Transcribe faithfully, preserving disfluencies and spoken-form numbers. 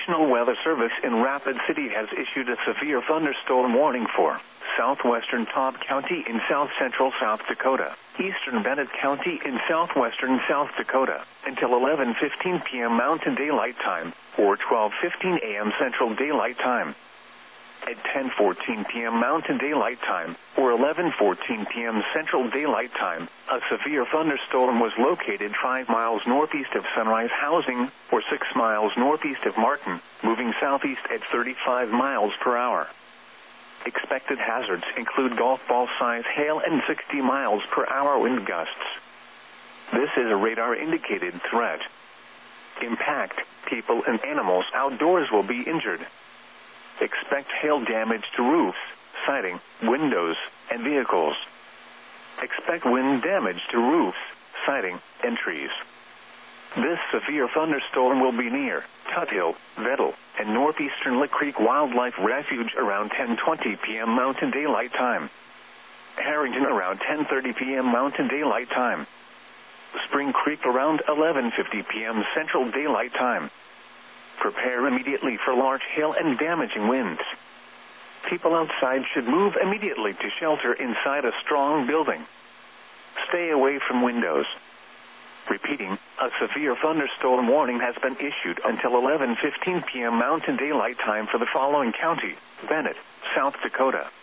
National Weather Service in Rapid City has issued a severe thunderstorm warning for southwestern Todd County in south-central South Dakota, eastern Bennett County in southwestern South Dakota, until eleven fifteen p.m. Mountain Daylight Time, or twelve fifteen a.m. Central Daylight Time. At ten fourteen p.m. Mountain Daylight Time, or eleven fourteen p.m. Central Daylight Time, a severe thunderstorm was located five miles northeast of Sunrise Housing, or six miles northeast of Martin, moving southeast at thirty-five miles per hour. Expected hazards include golf ball-size hail and sixty miles per hour wind gusts. This is a radar-indicated threat. Impact, people and animals outdoors will be injured. Expect hail damage to roofs, siding, windows, and vehicles. Expect wind damage to roofs, siding, and trees. This severe thunderstorm will be near Tuthill, Vettel, and northeastern Lick Creek Wildlife Refuge around ten twenty p.m. Mountain Daylight Time. Harrington around ten thirty p.m. Mountain Daylight Time. Spring Creek around eleven fifty p.m. Central Daylight Time. Prepare immediately for large hail and damaging winds. People outside should move immediately to shelter inside a strong building. Stay away from windows. Repeating, a severe thunderstorm warning has been issued until eleven fifteen p.m. Mountain Daylight Time for the following county: Bennett, South Dakota,